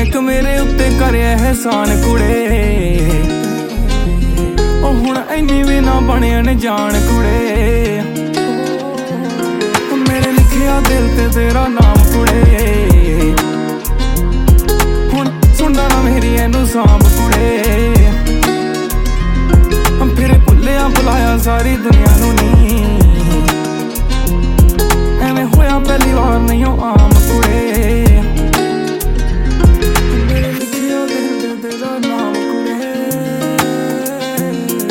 ਇੱਕ ਮੇਰੇ ਉੱਤੇ ਕਰਿਆ ਇਹਸਾਨ ਕੁੜੇ, ਉਹ ਹੁਣ ਇੰਨੀ ਵੀ ਨਾ ਬਣੇ ਅਣਜਾਣ ਕੁੜੇ। ਮੇਰੇ ਲਿਖਿਆ ਦਿਲ ਤੇ ਤੇਰਾ ਨਾਮ ਕੁੜੇ, ਹੁਣ ਸੁਣਦਾ ਨਾ ਮੇਰੀ ਇਹਨੂੰ ਸਾਂਭ ਕੁੜੇ। ਫਿਰ ਭੁੱਲਿਆ ਬੁਲਾਇਆ ਸਾਰੀ ਦੁਨੀਆ ਨੂੰ